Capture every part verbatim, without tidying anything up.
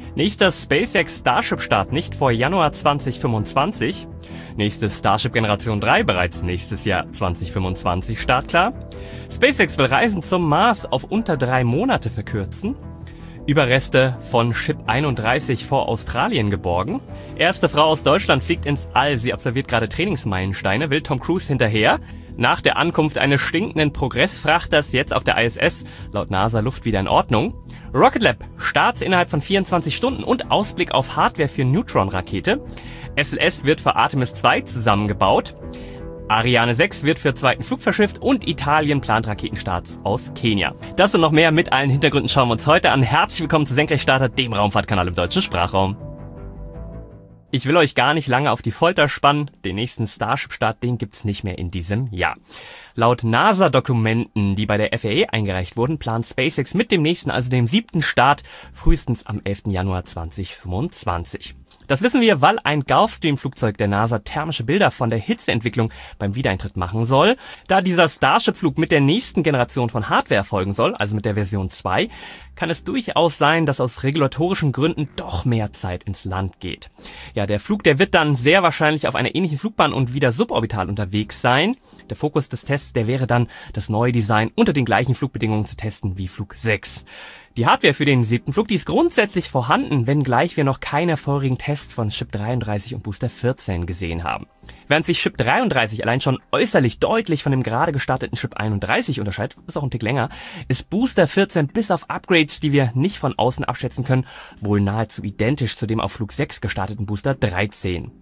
Nächster SpaceX Starship-Start nicht vor Januar zwanzig fünfundzwanzig. Nächste Starship Generation drei bereits nächstes Jahr zwanzig fünfundzwanzig startklar. SpaceX will Reisen zum Mars auf unter drei Monate verkürzen. Überreste von Ship einunddreißig vor Australien geborgen. Erste Frau aus Deutschland fliegt ins All. Sie absolviert gerade Trainingsmeilensteine, will Tom Cruise hinterher. Nach der Ankunft eines stinkenden Progressfrachters jetzt auf der I S S, laut NASA Luft wieder in Ordnung. Rocket Lab, Starts innerhalb von vierundzwanzig Stunden und Ausblick auf Hardware für Neutron-Rakete. S L S wird für Artemis zwei zusammengebaut. Ariane sechs wird für zweiten Flug verschifft und Italien plant Raketenstarts aus Kenia. Das und noch mehr mit allen Hintergründen schauen wir uns heute an. Herzlich willkommen zu Senkrechtstarter, dem Raumfahrtkanal im deutschen Sprachraum. Ich will euch gar nicht lange auf die Folter spannen. Den nächsten Starship-Start, den gibt's nicht mehr in diesem Jahr. Laut NASA-Dokumenten, die bei der F A A eingereicht wurden, plant SpaceX mit dem nächsten, also dem siebten Start, frühestens am elften Januar zwanzig fünfundzwanzig. Das wissen wir, weil ein Gulfstream-Flugzeug der NASA thermische Bilder von der Hitzeentwicklung beim Wiedereintritt machen soll. Da dieser Starship-Flug mit der nächsten Generation von Hardware erfolgen soll, also mit der Version zwei, kann es durchaus sein, dass aus regulatorischen Gründen doch mehr Zeit ins Land geht. Ja, der Flug, der wird dann sehr wahrscheinlich auf einer ähnlichen Flugbahn und wieder suborbital unterwegs sein. Der Fokus des Tests, der wäre dann, das neue Design unter den gleichen Flugbedingungen zu testen wie Flug sechs. Die Hardware für den siebten Flug, die ist grundsätzlich vorhanden, wenngleich wir noch keine feurigen Tests von Ship dreiunddreißig und Booster vierzehn gesehen haben. Während sich Ship dreiunddreißig allein schon äußerlich deutlich von dem gerade gestarteten Ship einunddreißig unterscheidet, ist auch ein Tick länger, ist Booster vierzehn bis auf Upgrades, die wir nicht von außen abschätzen können, wohl nahezu identisch zu dem auf Flug sechs gestarteten Booster dreizehn.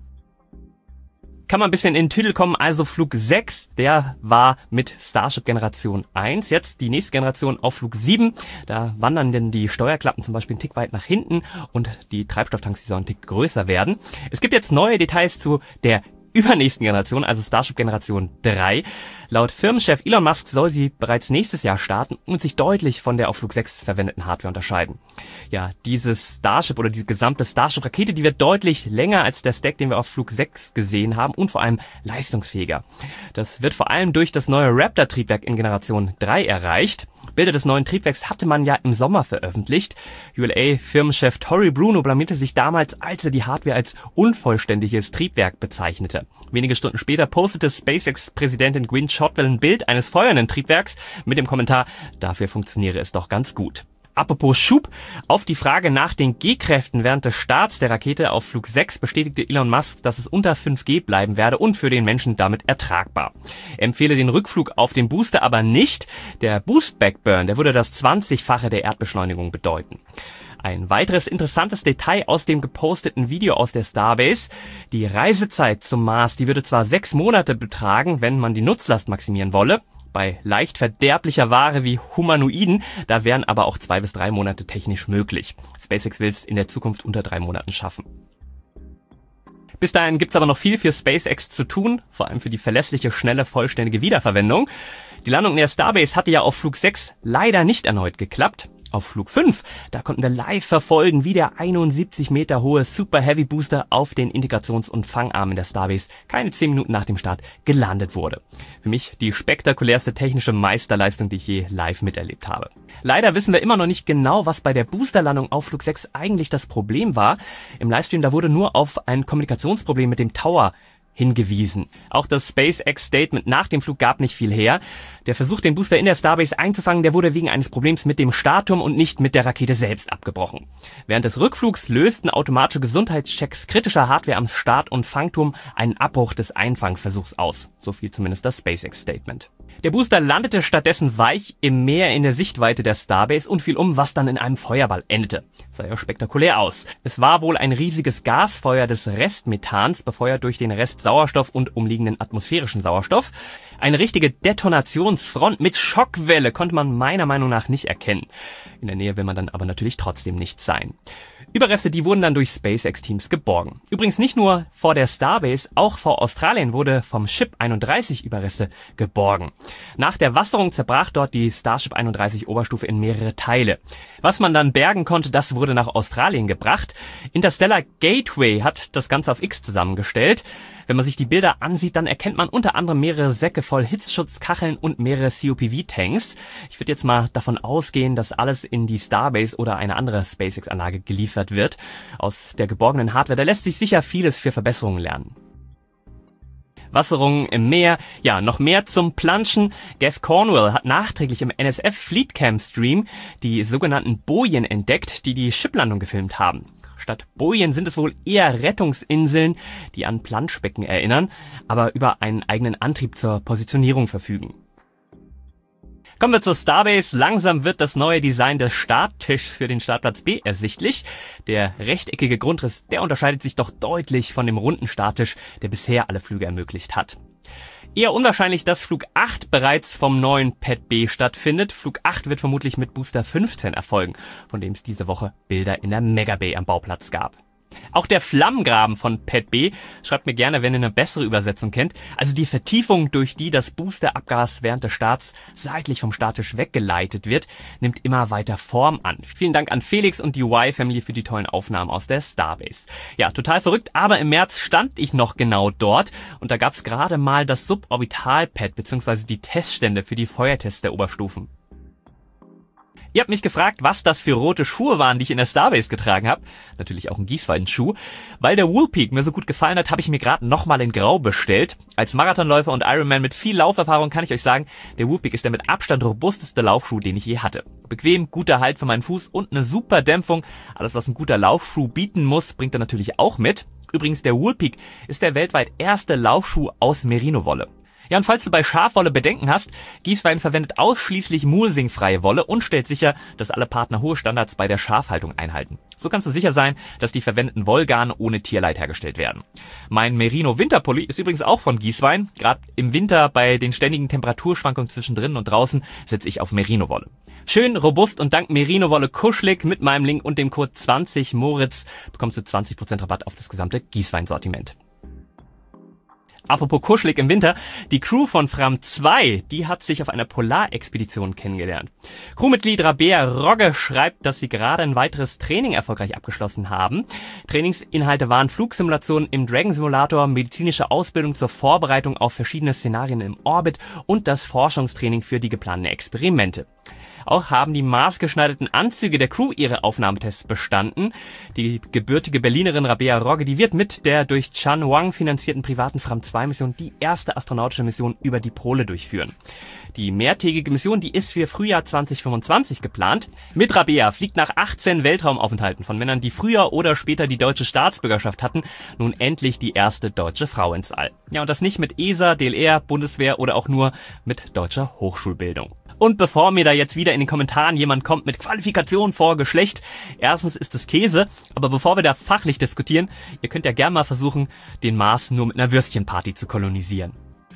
Kann man ein bisschen in den Tüdel kommen, also Flug sechs, der war mit Starship Generation eins, jetzt die nächste Generation auf Flug sieben, da wandern denn die Steuerklappen zum Beispiel einen Tick weit nach hinten und die Treibstofftanks, die sollen einen Tick größer werden. Es gibt jetzt neue Details zu der übernächsten Generation, also Starship Generation drei. Laut Firmenchef Elon Musk soll sie bereits nächstes Jahr starten und sich deutlich von der auf Flug sechs verwendeten Hardware unterscheiden. Ja, dieses Starship oder diese gesamte Starship-Rakete, die wird deutlich länger als der Stack, den wir auf Flug sechs gesehen haben und vor allem leistungsfähiger. Das wird vor allem durch das neue Raptor-Triebwerk in Generation drei erreicht. Bilder des neuen Triebwerks hatte man ja im Sommer veröffentlicht. U L A-Firmenchef Tory Bruno blamierte sich damals, als er die Hardware als unvollständiges Triebwerk bezeichnete. Wenige Stunden später postete SpaceX-Präsidentin Gwynne Shotwell ein Bild eines feuernden Triebwerks mit dem Kommentar, dafür funktioniere es doch ganz gut. Apropos Schub, auf die Frage nach den G-Kräften während des Starts der Rakete auf Flug sechs bestätigte Elon Musk, dass es unter fünf G bleiben werde und für den Menschen damit ertragbar. Er empfehle den Rückflug auf den Booster aber nicht. Der Boost Backburn, der würde das zwanzigfache der Erdbeschleunigung bedeuten. Ein weiteres interessantes Detail aus dem geposteten Video aus der Starbase. Die Reisezeit zum Mars, die würde zwar sechs Monate betragen, wenn man die Nutzlast maximieren wolle. Bei leicht verderblicher Ware wie Humanoiden, da wären aber auch zwei bis drei Monate technisch möglich. SpaceX will es in der Zukunft unter drei Monaten schaffen. Bis dahin gibt's aber noch viel für SpaceX zu tun, vor allem für die verlässliche, schnelle, vollständige Wiederverwendung. Die Landung in der Starbase hatte ja auf Flug sechs leider nicht erneut geklappt. Auf Flug fünf, da konnten wir live verfolgen, wie der einundsiebzig Meter hohe Super Heavy Booster auf den Integrations- und Fangarmen der Starbase keine zehn Minuten nach dem Start gelandet wurde. Für mich die spektakulärste technische Meisterleistung, die ich je live miterlebt habe. Leider wissen wir immer noch nicht genau, was bei der Boosterlandung auf Flug sechs eigentlich das Problem war. Im Livestream, da wurde nur auf ein Kommunikationsproblem mit dem Tower hingewiesen. Auch das SpaceX-Statement nach dem Flug gab nicht viel her. Der Versuch, den Booster in der Starbase einzufangen, der wurde wegen eines Problems mit dem Startturm und nicht mit der Rakete selbst abgebrochen. Während des Rückflugs lösten automatische Gesundheitschecks kritischer Hardware am Start- und Fangturm einen Abbruch des Einfangversuchs aus. So viel zumindest das SpaceX-Statement. Der Booster landete stattdessen weich im Meer in der Sichtweite der Starbase und fiel um, was dann in einem Feuerball endete. Sah ja spektakulär aus. Es war wohl ein riesiges Gasfeuer des Restmethans, befeuert durch den Rest Sauerstoff und umliegenden atmosphärischen Sauerstoff. Eine richtige Detonationsfront mit Schockwelle konnte man meiner Meinung nach nicht erkennen. In der Nähe will man dann aber natürlich trotzdem nicht sein. Überreste, die wurden dann durch SpaceX-Teams geborgen. Übrigens nicht nur vor der Starbase, auch vor Australien wurde vom Ship einunddreißig Überreste geborgen. Nach der Wasserung zerbrach dort die Starship einunddreißig Oberstufe in mehrere Teile. Was man dann bergen konnte, das wurde nach Australien gebracht. Interstellar Gateway hat das Ganze auf X zusammengestellt. Wenn man sich die Bilder ansieht, dann erkennt man unter anderem mehrere Säcke voll Hitzeschutzkacheln und mehrere C O P V-Tanks. Ich würde jetzt mal davon ausgehen, dass alles in die Starbase oder eine andere SpaceX-Anlage geliefert wird. Aus der geborgenen Hardware, da lässt sich sicher vieles für Verbesserungen lernen. Wasserungen im Meer, ja, noch mehr zum Planschen. Gav Cornwell hat nachträglich im N S F Fleetcam Stream die sogenannten Bojen entdeckt, die die Chiplandung gefilmt haben. Statt Bojen sind es wohl eher Rettungsinseln, die an Planschbecken erinnern, aber über einen eigenen Antrieb zur Positionierung verfügen. Kommen wir zur Starbase. Langsam wird das neue Design des Starttischs für den Startplatz B ersichtlich. Der rechteckige Grundriss, der unterscheidet sich doch deutlich von dem runden Starttisch, der bisher alle Flüge ermöglicht hat. Eher unwahrscheinlich, dass Flug acht bereits vom neuen Pad B stattfindet. Flug acht wird vermutlich mit Booster fünfzehn erfolgen, von dem es diese Woche Bilder in der Mega Bay am Bauplatz gab. Auch der Flammengraben von Pad B, schreibt mir gerne, wenn ihr eine bessere Übersetzung kennt, also die Vertiefung, durch die das Boosterabgas während des Starts seitlich vom Starttisch weggeleitet wird, nimmt immer weiter Form an. Vielen Dank an Felix und die Y-Family für die tollen Aufnahmen aus der Starbase. Ja, total verrückt, aber im März stand ich noch genau dort und da gab's gerade mal das Suborbital-Pad bzw. die Teststände für die Feuertests der Oberstufen. Ihr habt mich gefragt, was das für rote Schuhe waren, die ich in der Starbase getragen habe. Natürlich auch ein Gießweiden-Schuh. Weil der Woolpeak mir so gut gefallen hat, habe ich mir gerade nochmal in Grau bestellt. Als Marathonläufer und Ironman mit viel Lauferfahrung kann ich euch sagen, der Woolpeak ist der mit Abstand robusteste Laufschuh, den ich je hatte. Bequem, guter Halt für meinen Fuß und eine super Dämpfung. Alles, was ein guter Laufschuh bieten muss, bringt er natürlich auch mit. Übrigens, der Woolpeak ist der weltweit erste Laufschuh aus Merino-Wolle. Ja, und falls du bei Schafwolle Bedenken hast, Gießwein verwendet ausschließlich mulesingfreie Wolle und stellt sicher, dass alle Partner hohe Standards bei der Schafhaltung einhalten. So kannst du sicher sein, dass die verwendeten Wollgarne ohne Tierleid hergestellt werden. Mein Merino Winterpulli ist übrigens auch von Gießwein. Gerade im Winter bei den ständigen Temperaturschwankungen zwischen drinnen und draußen setze ich auf Merino-Wolle. Schön, robust und dank Merino-Wolle kuschelig. Mit meinem Link und dem Code zwanzig Moritz bekommst du zwanzig Prozent Rabatt auf das gesamte Gießwein-Sortiment. Apropos kuschelig im Winter, die Crew von Fram zwei, die hat sich auf einer Polarexpedition kennengelernt. Crewmitglied Rabea Rogge schreibt, dass sie gerade ein weiteres Training erfolgreich abgeschlossen haben. Trainingsinhalte waren Flugsimulationen im Dragon Simulator, medizinische Ausbildung zur Vorbereitung auf verschiedene Szenarien im Orbit und das Forschungstraining für die geplanten Experimente. Auch haben die maßgeschneiderten Anzüge der Crew ihre Aufnahmetests bestanden. Die gebürtige Berlinerin Rabea Rogge, die wird mit der durch Chan Wang finanzierten privaten Fram zwei Mission die erste astronautische Mission über die Pole durchführen. Die mehrtägige Mission, die ist für Frühjahr zwanzig fünfundzwanzig geplant. Mit Rabea fliegt nach achtzehn Weltraumaufenthalten von Männern, die früher oder später die deutsche Staatsbürgerschaft hatten, nun endlich die erste deutsche Frau ins All. Ja, und das nicht mit E S A, D L R, Bundeswehr oder auch nur mit deutscher Hochschulbildung. Und bevor mir da jetzt wieder in den Kommentaren jemand kommt mit Qualifikation vor Geschlecht, erstens ist es Käse, aber bevor wir da fachlich diskutieren, ihr könnt ja gerne mal versuchen, den Mars nur mit einer Würstchenparty zu kolonisieren.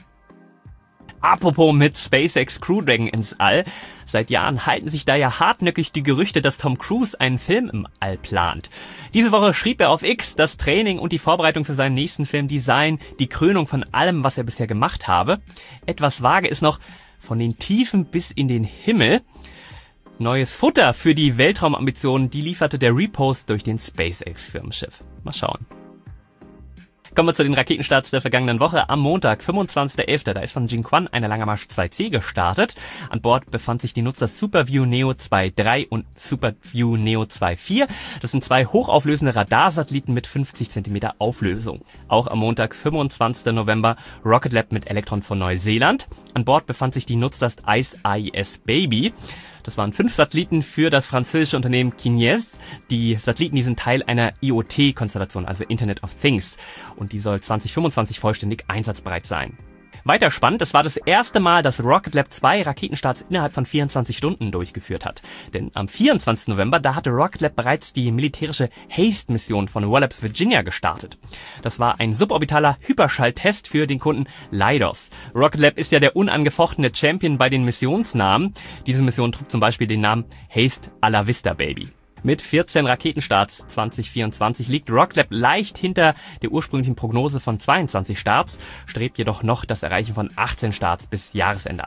Apropos mit SpaceX Crew Dragon ins All. Seit Jahren halten sich da ja hartnäckig die Gerüchte, dass Tom Cruise einen Film im All plant. Diese Woche schrieb er auf X, das Training und die Vorbereitung für seinen nächsten Film, die seien die Krönung von allem, was er bisher gemacht habe. Etwas vage ist noch, von den Tiefen bis in den Himmel. Neues Futter für die Weltraumambitionen, die lieferte der Repost durch den SpaceX-Firmenschiff. Mal schauen. Kommen wir zu den Raketenstarts der vergangenen Woche. Am Montag, fünfundzwanzigster elfter Da ist von Jinquan eine Langer Marsch zwei C gestartet. An Bord befand sich die Nutzer SuperView Neo zwei Punkt drei und SuperView Neo zwei Punkt vier. Das sind zwei hochauflösende Radarsatelliten mit fünfzig Zentimeter Auflösung. Auch am Montag, fünfundzwanzigster November Rocket Lab mit Electron von Neuseeland. An Bord befand sich die Nutzlast Ice A I S Baby. Das waren fünf Satelliten für das französische Unternehmen Kinéis. Die Satelliten, die sind Teil einer I O T-Konstellation, also Internet of Things. Und die soll zwanzig fünfundzwanzig vollständig einsatzbereit sein. Weiter spannend, es war das erste Mal, dass Rocket Lab zwei Raketenstarts innerhalb von vierundzwanzig Stunden durchgeführt hat. Denn am vierundzwanzigsten November, da hatte Rocket Lab bereits die militärische HASTE-Mission von Wallops Virginia gestartet. Das war ein suborbitaler Hyperschalltest für den Kunden Leidos. Rocket Lab ist ja der unangefochtene Champion bei den Missionsnamen. Diese Mission trug zum Beispiel den Namen HASTE A La Vista Baby. Mit vierzehn Raketenstarts zwanzig vierundzwanzig liegt Rocket Lab leicht hinter der ursprünglichen Prognose von zweiundzwanzig Starts, strebt jedoch noch das Erreichen von achtzehn Starts bis Jahresende an.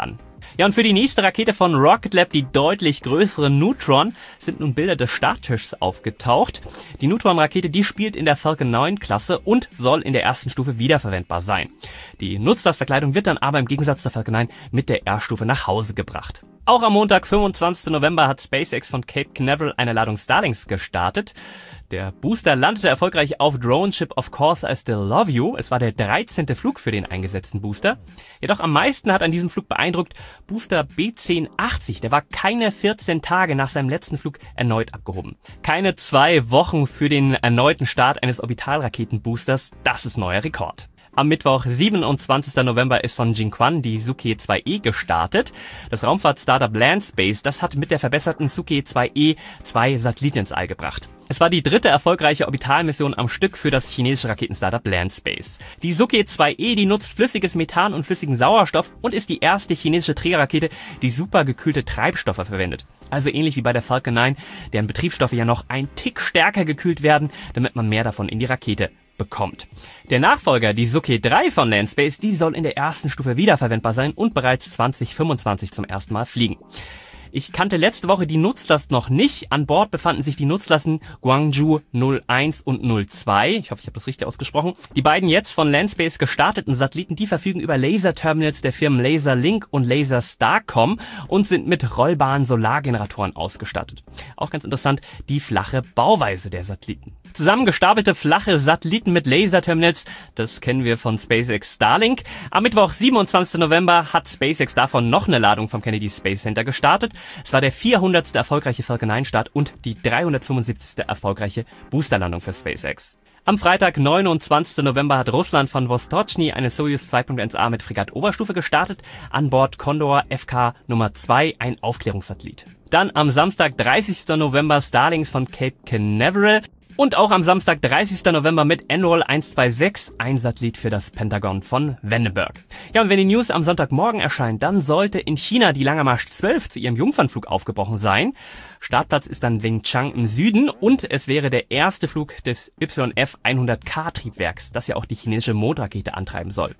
Ja, und für die nächste Rakete von Rocket Lab, die deutlich größere Neutron, sind nun Bilder des Starttischs aufgetaucht. Die Neutron-Rakete, die spielt in der Falcon neun Klasse und soll in der ersten Stufe wiederverwendbar sein. Die Nutzlastverkleidung wird dann aber im Gegensatz zur Falcon neun mit der R-Stufe nach Hause gebracht. Auch am Montag, fünfundzwanzigsten November, hat SpaceX von Cape Canaveral eine Ladung Starlinks gestartet. Der Booster landete erfolgreich auf Drone Ship Of Course I Still Love You. Es war der dreizehnte Flug für den eingesetzten Booster. Jedoch am meisten hat an diesem Flug beeindruckt Booster B zehn achtzig. Der war keine vierzehn Tage nach seinem letzten Flug erneut abgehoben. Keine zwei Wochen für den erneuten Start eines Orbitalraketenboosters. Das ist neuer Rekord. Am Mittwoch, siebenundzwanzigsten November, ist von Jinquan die Suke zwei E gestartet. Das Raumfahrt-Startup Landspace, das hat mit der verbesserten Suke zwei E zwei Satelliten ins All gebracht. Es war die dritte erfolgreiche Orbitalmission am Stück für das chinesische Raketenstartup Landspace. Die Suke zwei E, die nutzt flüssiges Methan und flüssigen Sauerstoff und ist die erste chinesische Trägerrakete, die supergekühlte Treibstoffe verwendet. Also ähnlich wie bei der Falcon neun, deren Betriebsstoffe ja noch ein Tick stärker gekühlt werden, damit man mehr davon in die Rakete bekommt. Der Nachfolger, die Suke drei von Landspace, die soll in der ersten Stufe wiederverwendbar sein und bereits zwanzig fünfundzwanzig zum ersten Mal fliegen. Ich kannte letzte Woche die Nutzlast noch nicht. An Bord befanden sich die Nutzlasten Guangzhou null eins und null zwei. Ich hoffe, ich habe das richtig ausgesprochen. Die beiden jetzt von Landspace gestarteten Satelliten, die verfügen über Laserterminals der Firmen Laserlink und Laserstarcom und sind mit rollbaren Solargeneratoren ausgestattet. Auch ganz interessant, die flache Bauweise der Satelliten. Zusammengestapelte flache Satelliten mit Laserterminals, das kennen wir von SpaceX Starlink. Am Mittwoch, siebenundzwanzigsten November, hat SpaceX davon noch eine Ladung vom Kennedy Space Center gestartet. Es war der vierhundertste erfolgreiche Falcon neun Start und die dreihundertfünfundsiebzigste erfolgreiche Boosterlandung für SpaceX. Am Freitag, neunundzwanzigsten November, hat Russland von Vostochny eine Soyuz zwei Punkt eins A mit Fregatt-Oberstufe gestartet. An Bord Condor F K Nummer zwei, ein Aufklärungssatellit. Dann am Samstag, dreißigsten November, Starlinks von Cape Canaveral. Und auch am Samstag, dreißigsten November mit Enroll eins zwei sechs, ein Satellit für das Pentagon von Vandenberg. Ja, und wenn die News am Sonntagmorgen erscheint, dann sollte in China die Lange Marsch zwölf zu ihrem Jungfernflug aufgebrochen sein. Startplatz ist dann Wenchang im Süden und es wäre der erste Flug des Y F hundert K Triebwerks, das ja auch die chinesische Mondrakete antreiben soll.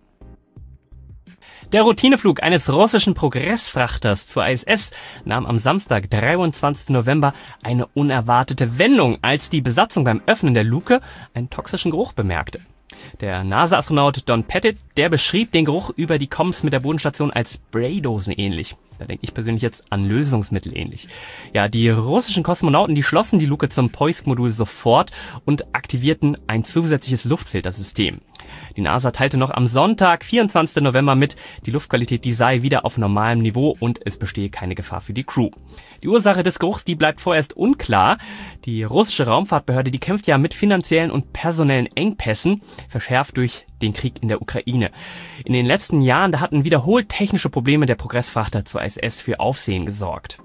Der Routineflug eines russischen Progressfrachters zur I S S nahm am Samstag, dreiundzwanzigsten November, eine unerwartete Wendung, als die Besatzung beim Öffnen der Luke einen toxischen Geruch bemerkte. Der NASA-Astronaut Don Pettit, der beschrieb den Geruch über die Comms mit der Bodenstation als Spraydosen ähnlich. Da denke ich persönlich jetzt an Lösungsmittel ähnlich. Ja, die russischen Kosmonauten, die schlossen die Luke zum Poisk-Modul sofort und aktivierten ein zusätzliches Luftfiltersystem. Die NASA teilte noch am Sonntag, vierundzwanzigsten November mit, die Luftqualität, die sei wieder auf normalem Niveau und es bestehe keine Gefahr für die Crew. Die Ursache des Geruchs, die bleibt vorerst unklar. Die russische Raumfahrtbehörde, die kämpft ja mit finanziellen und personellen Engpässen, verschärft durch den Krieg in der Ukraine. In den letzten Jahren, da hatten wiederholt technische Probleme der Progressfrachter zur I S S für Aufsehen gesorgt.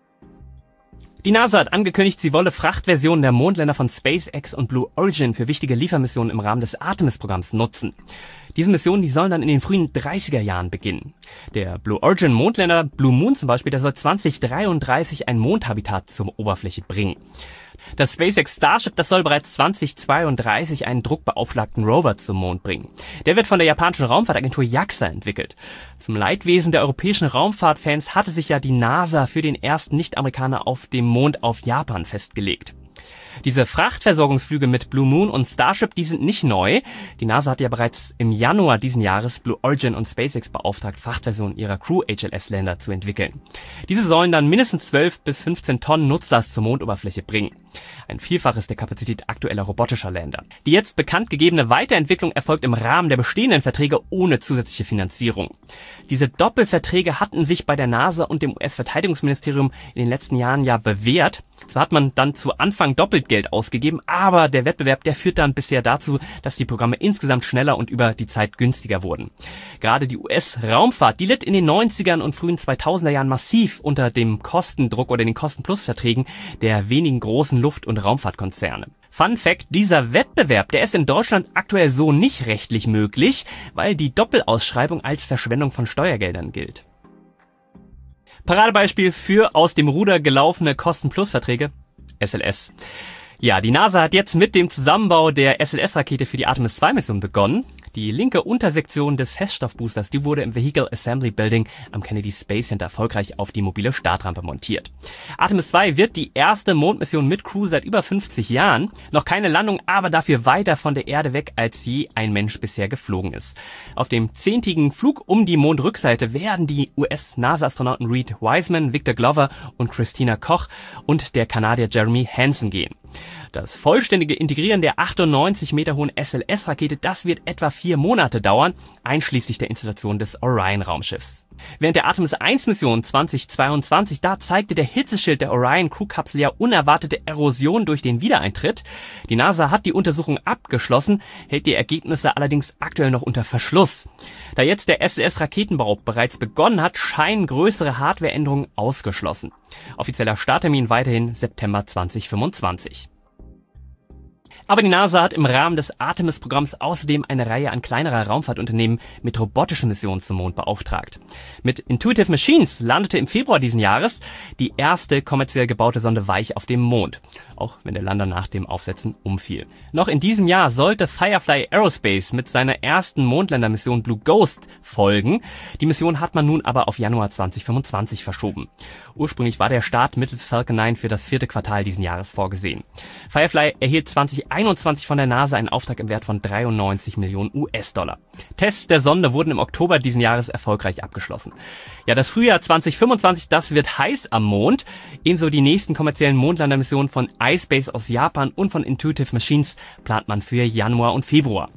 Die NASA hat angekündigt, sie wolle Frachtversionen der Mondländer von SpaceX und Blue Origin für wichtige Liefermissionen im Rahmen des Artemis-Programms nutzen. Diese Missionen, die sollen dann in den frühen dreißiger Jahren beginnen. Der Blue Origin Mondländer Blue Moon zum Beispiel, der soll zwanzig dreiunddreißig ein Mondhabitat zur Oberfläche bringen. Das SpaceX Starship, das soll bereits zwanzig zweiunddreißig einen druckbeaufschlagten Rover zum Mond bringen. Der wird von der japanischen Raumfahrtagentur JAXA entwickelt. Zum Leidwesen der europäischen Raumfahrtfans hatte sich ja die NASA für den ersten Nicht-Amerikaner auf dem Mond auf Japan festgelegt. Diese Frachtversorgungsflüge mit Blue Moon und Starship, die sind nicht neu. Die NASA hat ja bereits im Januar diesen Jahres Blue Origin und SpaceX beauftragt, Frachtversionen ihrer Crew-H L S-Länder zu entwickeln. Diese sollen dann mindestens zwölf bis fünfzehn Tonnen Nutzlast zur Mondoberfläche bringen. Ein Vielfaches der Kapazität aktueller robotischer Länder. Die jetzt bekannt gegebene Weiterentwicklung erfolgt im Rahmen der bestehenden Verträge ohne zusätzliche Finanzierung. Diese Doppelverträge hatten sich bei der NASA und dem U S-Verteidigungsministerium in den letzten Jahren ja bewährt. Zwar hat man dann zu Anfang doppelt Geld ausgegeben, aber der Wettbewerb, der führt dann bisher dazu, dass die Programme insgesamt schneller und über die Zeit günstiger wurden. Gerade die U S-Raumfahrt, die litt in den neunzigern und frühen zweitausender Jahren massiv unter dem Kostendruck oder den Kosten-Plus-Verträgen der wenigen großen Luft- und Raumfahrtkonzerne. Fun Fact, dieser Wettbewerb, der ist in Deutschland aktuell so nicht rechtlich möglich, weil die Doppelausschreibung als Verschwendung von Steuergeldern gilt. Paradebeispiel für aus dem Ruder gelaufene Kosten-Plus-Verträge, S L S. Ja, die NASA hat jetzt mit dem Zusammenbau der S L S-Rakete für die Artemis zwei Mission begonnen. Die linke Untersektion des Feststoffboosters, die wurde im Vehicle Assembly Building am Kennedy Space Center erfolgreich auf die mobile Startrampe montiert. Artemis zwei wird die erste Mondmission mit Crew seit über fünfzig Jahren. Noch keine Landung, aber dafür weiter von der Erde weg, als je ein Mensch bisher geflogen ist. Auf dem zehntägigen Flug um die Mondrückseite werden die U S-NASA-Astronauten Reed Wiseman, Victor Glover und Christina Koch und der Kanadier Jeremy Hansen gehen. Das vollständige Integrieren der achtundneunzig Meter hohen S L S-Rakete, das wird etwa vier Monate dauern, einschließlich der Installation des Orion-Raumschiffs. Während der Artemis eins Mission zweitausendzweiundzwanzig, da zeigte der Hitzeschild der Orion-Crewkapsel ja unerwartete Erosion durch den Wiedereintritt. Die NASA hat die Untersuchung abgeschlossen, hält die Ergebnisse allerdings aktuell noch unter Verschluss. Da jetzt der S L S-Raketenbau bereits begonnen hat, scheinen größere Hardwareänderungen ausgeschlossen. Offizieller Starttermin weiterhin September zweitausendfünfundzwanzig. Aber die NASA hat im Rahmen des Artemis-Programms außerdem eine Reihe an kleinerer Raumfahrtunternehmen mit robotischen Missionen zum Mond beauftragt. Mit Intuitive Machines landete im Februar diesen Jahres die erste kommerziell gebaute Sonde Weich auf dem Mond, auch wenn der Lander nach dem Aufsetzen umfiel. Noch in diesem Jahr sollte Firefly Aerospace mit seiner ersten Mondländermission Blue Ghost folgen. Die Mission hat man nun aber auf Januar zweitausendfünfundzwanzig verschoben. Ursprünglich war der Start mittels Falcon neun für das vierte Quartal diesen Jahres vorgesehen. Firefly erhielt zweitausendeinundzwanzig von der NASA einen Auftrag im Wert von dreiundneunzig Millionen U S-Dollar. Tests der Sonde wurden im Oktober diesen Jahres erfolgreich abgeschlossen. Ja, das Frühjahr zweitausendfünfundzwanzig, das wird heiß am Mond. Ebenso die nächsten kommerziellen Mondlandermissionen von iSpace aus Japan und von Intuitive Machines plant man für Januar und Februar.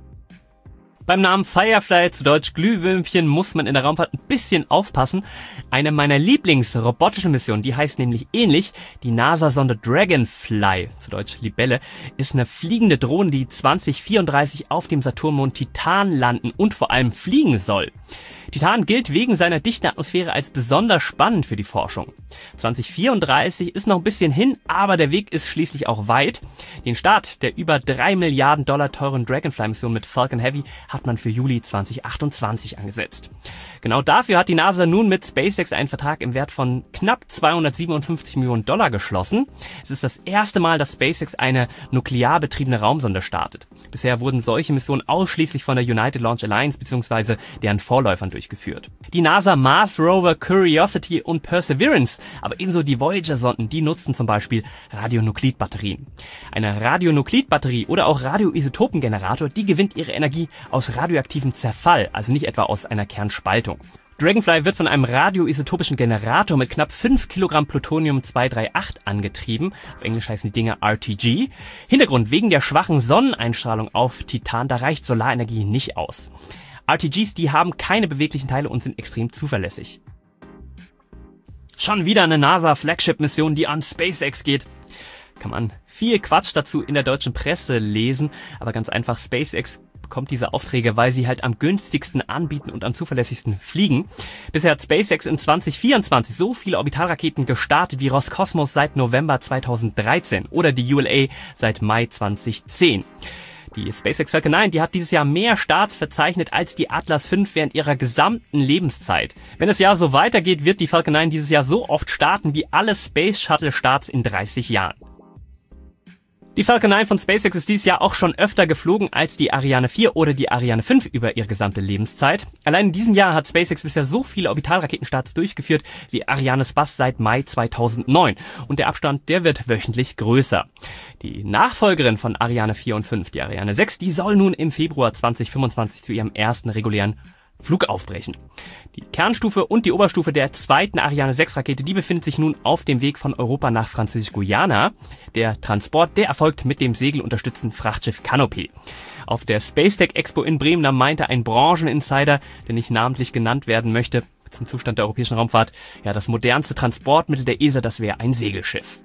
Beim Namen Firefly, zu Deutsch Glühwürmchen, muss man in der Raumfahrt ein bisschen aufpassen. Eine meiner Lieblingsrobotischen Missionen, die heißt nämlich ähnlich, die NASA-Sonde Dragonfly, zu Deutsch Libelle, ist eine fliegende Drohne, die zweitausendvierunddreißig auf dem Saturnmond Titan landen und vor allem fliegen soll. Titan gilt wegen seiner dichten Atmosphäre als besonders spannend für die Forschung. zweitausendvierunddreißig ist noch ein bisschen hin, aber der Weg ist schließlich auch weit. Den Start der über drei Milliarden Dollar teuren Dragonfly-Mission mit Falcon Heavy hat man für Juli zweitausendachtundzwanzig angesetzt. Genau dafür hat die NASA nun mit SpaceX einen Vertrag im Wert von knapp zweihundertsiebenundfünfzig Millionen Dollar geschlossen. Es ist das erste Mal, dass SpaceX eine nuklear betriebene Raumsonde startet. Bisher wurden solche Missionen ausschließlich von der United Launch Alliance bzw. deren Vorläufern durchgeführt. Die NASA Mars Rover Curiosity und Perseverance, aber ebenso die Voyager-Sonden, die nutzen zum Beispiel Radionuklidbatterien. Eine Radionuklidbatterie oder auch Radioisotopengenerator, die gewinnt ihre Energie aus radioaktivem Zerfall, also nicht etwa aus einer Kernspaltung. Dragonfly wird von einem radioisotopischen Generator mit knapp fünf Kilogramm Plutonium zweihunderachtunddreißig angetrieben. Auf Englisch heißen die Dinger R T G. Hintergrund: wegen der schwachen Sonneneinstrahlung auf Titan, da reicht Solarenergie nicht aus. R T Gs, die haben keine beweglichen Teile und sind extrem zuverlässig. Schon wieder eine NASA-Flagship-Mission, die an SpaceX geht. Kann man viel Quatsch dazu in der deutschen Presse lesen, aber ganz einfach, SpaceX bekommt diese Aufträge, weil sie halt am günstigsten anbieten und am zuverlässigsten fliegen. Bisher hat SpaceX in zweitausendvierundzwanzig so viele Orbitalraketen gestartet wie Roskosmos seit November zweitausenddreizehn oder die U L A seit Mai zweitausendzehn. Die SpaceX Falcon neun, die hat dieses Jahr mehr Starts verzeichnet als die Atlas fünf während ihrer gesamten Lebenszeit. Wenn das Jahr so weitergeht, wird die Falcon neun dieses Jahr so oft starten wie alle Space Shuttle Starts in dreißig Jahren. Die Falcon neun von SpaceX ist dieses Jahr auch schon öfter geflogen als die Ariane vier oder die Ariane fünf über ihre gesamte Lebenszeit. Allein in diesem Jahr hat SpaceX bisher so viele Orbitalraketenstarts durchgeführt wie Arianespace seit Mai zweitausendneun. Und der Abstand, der wird wöchentlich größer. Die Nachfolgerin von Ariane vier und fünf, die Ariane sechs, die soll nun im Februar zweitausendfünfundzwanzig zu ihrem ersten regulären Flug aufbrechen. Die Kernstufe und die Oberstufe der zweiten Ariane sechs Rakete, die befindet sich nun auf dem Weg von Europa nach Französisch-Guyana. Der Transport, der erfolgt mit dem segelunterstützten Frachtschiff Canopy. Auf der Spacetech Expo in Bremen, da meinte ein Brancheninsider, der nicht namentlich genannt werden möchte, zum Zustand der europäischen Raumfahrt, ja, das modernste Transportmittel der E S A, das wäre ein Segelschiff.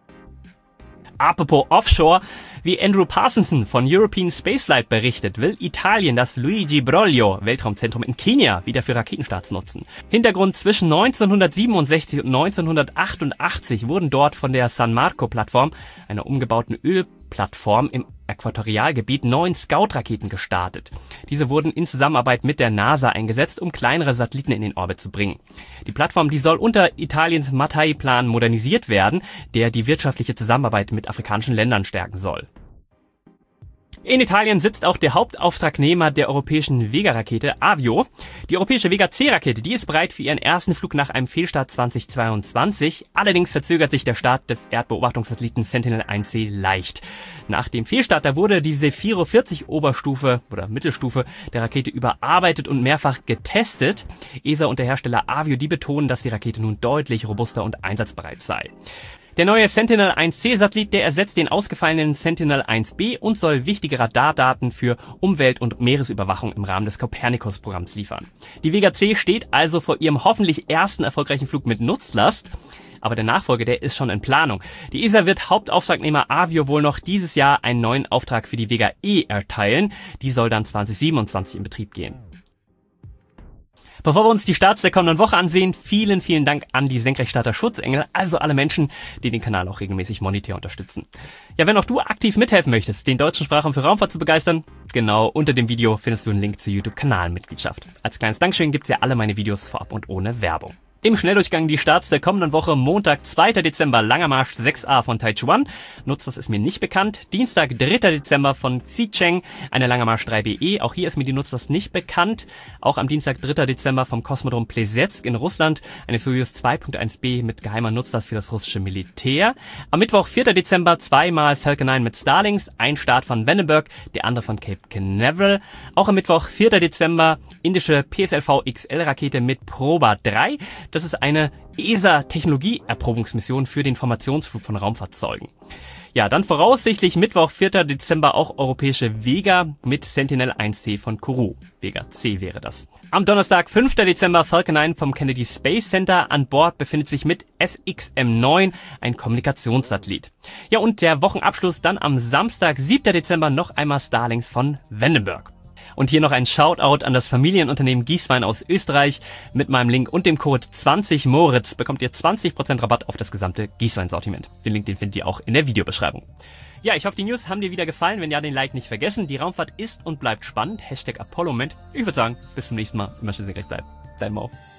Apropos Offshore, wie Andrew Parsonson von European Spaceflight berichtet, will Italien das Luigi Broglio Weltraumzentrum in Kenia wieder für Raketenstarts nutzen. Hintergrund: zwischen neunzehnhundertsiebenundsechzig und neunzehnhundertachtundachtzig wurden dort von der San Marco-Plattform, einer umgebauten Ölplattform im Äquatorialgebiet, neun Scout-Raketen gestartet. Diese wurden in Zusammenarbeit mit der NASA eingesetzt, um kleinere Satelliten in den Orbit zu bringen. Die Plattform, die soll unter Italiens Mattei-Plan modernisiert werden, der die wirtschaftliche Zusammenarbeit mit afrikanischen Ländern stärken soll. In Italien sitzt auch der Hauptauftragnehmer der europäischen Vega-Rakete, Avio. Die europäische Vega-C-Rakete, die ist bereit für ihren ersten Flug nach einem Fehlstart zweitausendzweiundzwanzig. Allerdings verzögert sich der Start des Erdbeobachtungssatelliten Sentinel eins C leicht. Nach dem Fehlstart, da wurde die Zefiro vierzig Oberstufe oder Mittelstufe der Rakete überarbeitet und mehrfach getestet. E S A und der Hersteller Avio, die betonen, dass die Rakete nun deutlich robuster und einsatzbereit sei. Der neue Sentinel eins C Satellit, der ersetzt den ausgefallenen Sentinel eins B und soll wichtige Radardaten für Umwelt- und Meeresüberwachung im Rahmen des Copernicus-Programms liefern. Die Vega C steht also vor ihrem hoffentlich ersten erfolgreichen Flug mit Nutzlast. Aber der Nachfolger, der ist schon in Planung. Die E S A wird Hauptauftragnehmer Avio wohl noch dieses Jahr einen neuen Auftrag für die Vega E erteilen. Die soll dann zweitausendsiebenundzwanzig in Betrieb gehen. Bevor wir uns die Starts der kommenden Woche ansehen, vielen, vielen Dank an die Senkrechtstarter Schutzengel, also alle Menschen, die den Kanal auch regelmäßig monetär unterstützen. Ja, wenn auch du aktiv mithelfen möchtest, den deutschen Sprachraum für Raumfahrt zu begeistern, genau unter dem Video findest du einen Link zur YouTube-Kanalmitgliedschaft. Als kleines Dankeschön gibt's ja alle meine Videos vorab und ohne Werbung. Im Schnelldurchgang die Starts der kommenden Woche. Montag, zweiter Dezember, Langer Marsch sechs A von Taichuan. Nutzlast ist mir nicht bekannt. Dienstag, dritter Dezember von Xicheng, eine Langer Marsch drei B E. Auch hier ist mir die Nutzlast nicht bekannt. Auch am Dienstag, dritter Dezember vom Kosmodrom Plesetsk in Russland, eine Soyuz zwei Punkt eins B mit geheimer Nutzlast für das russische Militär. Am Mittwoch, vierter Dezember, zweimal Falcon neun mit Starlings, ein Start von Vandenberg, der andere von Cape Canaveral. Auch am Mittwoch, vierter Dezember, indische P S L V X L-Rakete mit Proba drei. Das ist eine E S A-Technologieerprobungsmission für den Formationsflug von Raumfahrzeugen. Ja, dann voraussichtlich Mittwoch, vierter Dezember auch europäische Vega mit Sentinel eins C von Kourou. Vega C wäre das. Am Donnerstag, fünfter Dezember, Falcon neun vom Kennedy Space Center. An Bord befindet sich mit S X M neun ein Kommunikationssatellit. Ja, und der Wochenabschluss dann am Samstag, siebter Dezember, noch einmal Starlings von Vandenberg. Und hier noch ein Shoutout an das Familienunternehmen Gieswein aus Österreich. Mit meinem Link und dem Code zwanzig Moritz bekommt ihr zwanzig Prozent Rabatt auf das gesamte Gieswein-Sortiment. Den Link, den findet ihr auch in der Videobeschreibung. Ja, ich hoffe, die News haben dir wieder gefallen. Wenn ja, den Like nicht vergessen. Die Raumfahrt ist und bleibt spannend. Hashtag Apollo-Moment. Ich würde sagen, bis zum nächsten Mal. Immer schön senkrecht bleiben. Dein Mo.